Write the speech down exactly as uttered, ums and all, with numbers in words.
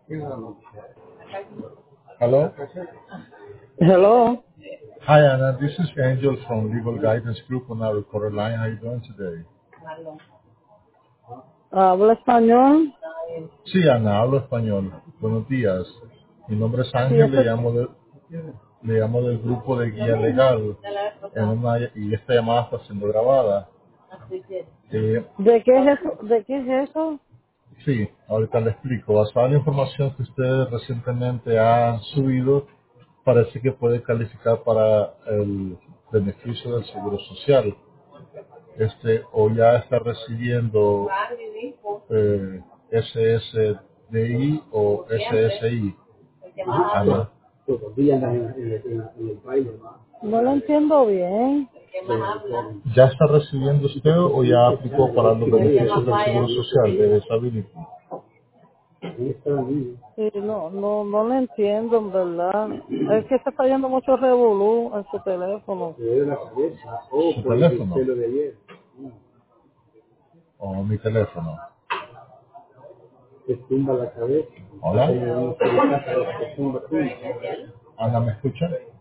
Hello. Hello. Hi, Anna. This is Angel from Legal Guidance Group on our recorded line. How are you doing today? ¿Habla español? Sí, Ana, hablo español. Buenos días. Mi nombre es Sí, Ángel, eso, le llamo, de- le llamo del grupo de guía legal en una, y esta llamada está siendo grabada. Eh, ¿de qué es eso? ¿De qué es eso? sí, ahorita le explico. Basada en la información que usted recientemente ha subido, parece que puede calificar para el beneficio del Seguro Social. Este, o ya está recibiendo eh, S S D I o S S I. Ana. No lo entiendo bien. ¿Ya está recibiendo usted o ya aplicó para los beneficios del Seguro Social de Disability? Sí, no, no, no lo entiendo, en verdad. Es que está trayendo mucho revolú en su teléfono. ¿Su teléfono? ¿O mi teléfono? Hola. Ana, ¿me escucha?